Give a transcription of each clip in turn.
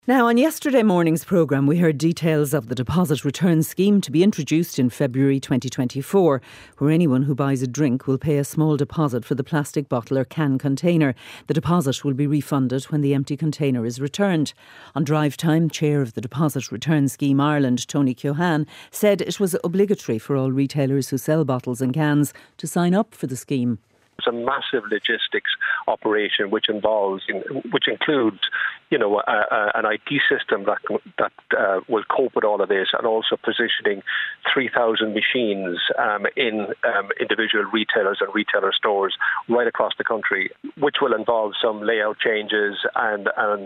Now, on yesterday morning's programme, we heard details of the deposit return scheme to be introduced in February 2024, where anyone who buys a drink will pay a small deposit for the plastic bottle or can container. The deposit will be refunded when the empty container is returned. On Drive Time, Chair of the Deposit Return Scheme Ireland, Tony Keohane, said it was obligatory for all retailers who sell bottles and cans to sign up for the scheme. It's a massive logistics operation which includes, an IT system that will cope with all of this, and also positioning 3,000 machines in individual retailers and retailer stores right across the country, which will involve some layout changes and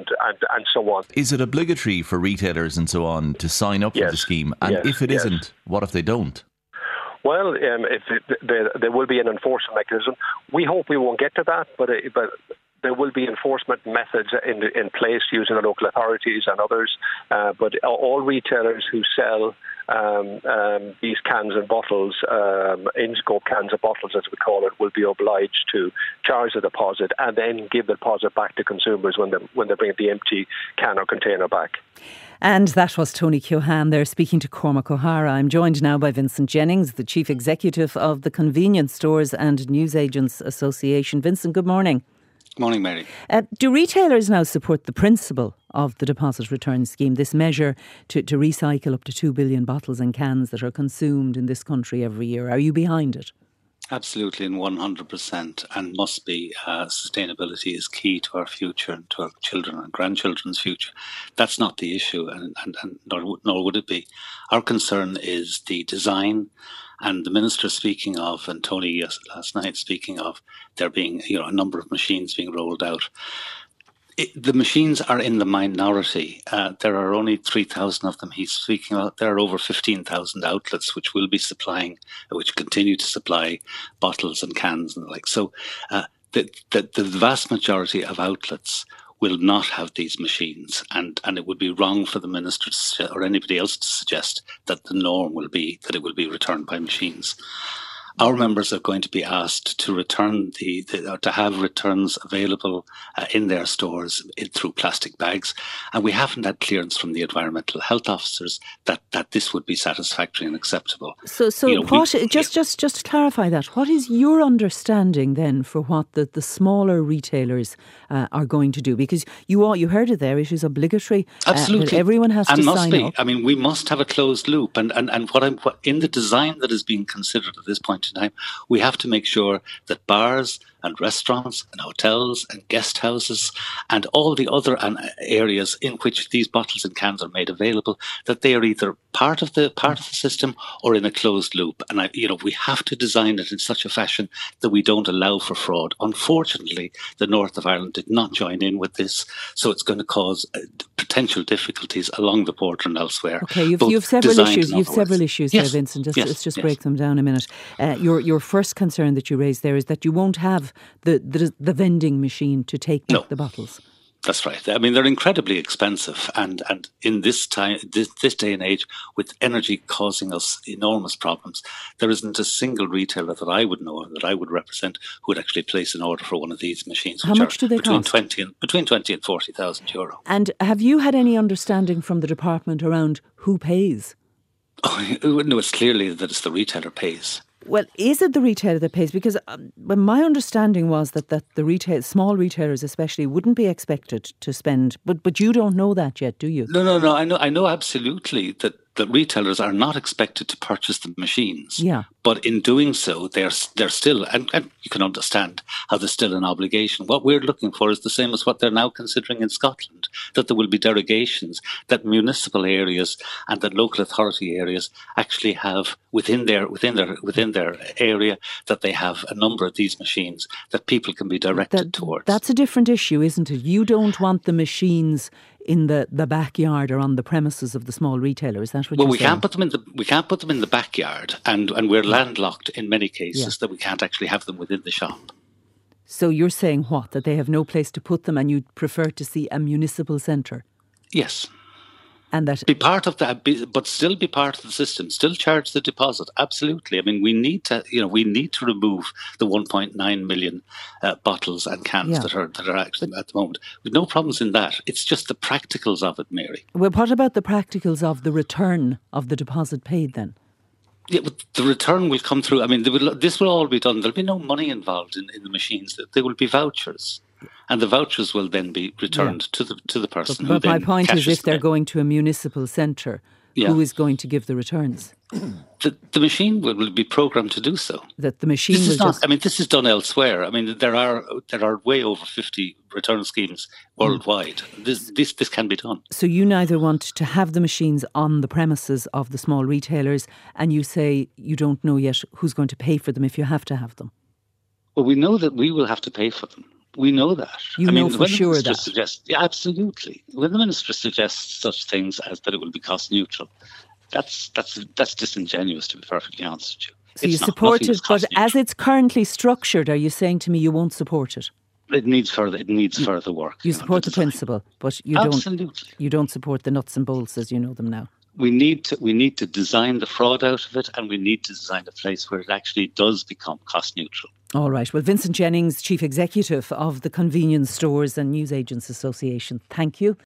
so on. Is it obligatory for retailers and so on to sign up for the scheme? And if it isn't, what if they don't? Well, there will be an enforcement mechanism. We hope we won't get to that, but there will be enforcement methods in place using the local authorities and others. But all retailers who sell these cans and bottles, in-scope cans and bottles as we call it, will be obliged to charge the deposit and then give the deposit back to consumers when they bring the empty can or container back. And that was Tony Keohane there speaking to Cormac O'Hara. I'm joined now by Vincent Jennings, the Chief Executive of the Convenience Stores and Newsagents Association. Vincent, good morning. Good morning, Mary. Do retailers now support the principle of the deposit return scheme, this measure to recycle up to 2 billion bottles and cans that are consumed in this country every year? Are you behind it? Absolutely, and 100%, and must be. Sustainability is key to our future and to our children and grandchildren's future. That's not the issue, and nor would it be. Our concern is the design, and the Minister speaking of, and Tony last night speaking of, there being a number of machines being rolled out. The machines are in the minority. There are only 3,000 of them he's speaking about. There are over 15,000 outlets which will be supplying, which continue to supply bottles and cans and the like. So the vast majority of outlets will not have these machines, and it would be wrong for the Minister or anybody else to suggest that the norm will be that it will be returned by machines. Our members are going to be asked to return to have returns available in their stores through plastic bags, and we haven't had clearance from the environmental health officers that this would be satisfactory and acceptable. So just to clarify that, what is your understanding then for what the smaller retailers are going to do? Because you heard it there, it is obligatory. Absolutely, everyone has to sign up. I mean, we must have a closed loop, and what in the design that is being considered at this point in time, we have to make sure that bars and restaurants and hotels and guest houses and all the other areas in which these bottles and cans are made available, that they are either part of the system or in a closed loop. And we have to design it in such a fashion that we don't allow for fraud. Unfortunately, the north of Ireland did not join in with this, so it's going to cause potential difficulties along the border and elsewhere. Okay, you've several issues. You've several issues yes. there, Vincent. Let's just break them down a minute. Your first concern that you raised there is that you won't have the vending machine to take back the bottles. That's right. I mean, they're incredibly expensive, and in this time, this day and age, with energy causing us enormous problems, there isn't a single retailer that I would know of, that I would represent, who would actually place an order for one of these machines. How much do they cost? Between 20 and 40,000 euro. And have you had any understanding from the department around who pays? Oh, no, it's clearly that it's the retailer pays. Well, is it the retailer that pays? Because my understanding was that the small retailers especially wouldn't be expected to spend. But you don't know that yet, do you? No. I know absolutely that retailers are not expected to purchase the machines. Yeah. But in doing so, they're still, and you can understand how there's still an obligation. What we're looking for is the same as what they're now considering in Scotland, that there will be derogations, that municipal areas and that local authority areas actually have within their area, that they have a number of these machines that people can be directed towards. That's a different issue, isn't it? You don't want the machines in the backyard or on the premises of the small retailer. Is that what you're saying? We can't put them in the backyard, and we're landlocked in many cases that we can't actually have them within the shop. So you're saying what? That they have no place to put them, and you'd prefer to see a municipal centre? Yes. And that be part of that, but still be part of the system. Still charge the deposit. Absolutely. I mean, we need to remove the 1.9 million bottles and cans that are actually at the moment. With no problems in that. It's just the practicals of it, Mary. Well, what about the practicals of the return of the deposit paid then? Yeah, but the return will come through. I mean, this will all be done. There'll be no money involved in the machines. There will be vouchers. And the vouchers will then be returned to the person. But my point is, if they're going to a municipal centre, who is going to give the returns? The machine will be programmed to do so. That the machine this is done elsewhere. I mean, there are way over 50 return schemes worldwide. This can be done. So you neither want to have the machines on the premises of the small retailers, and you say you don't know yet who's going to pay for them if you have to have them. Well, we know that we will have to pay for them. We know that. You know for sure that. Absolutely. When the Minister suggests such things as that it will be cost neutral, that's disingenuous, to be perfectly honest with you. So you support it, but as it's currently structured, are you saying to me you won't support it? It needs further work. You support the principle, but you don't support the nuts and bolts as you know them now. We need to design the fraud out of it, and we need to design a place where it actually does become cost neutral. All right. Well, Vincent Jennings, Chief Executive of the Convenience Stores and Newsagents Association, thank you.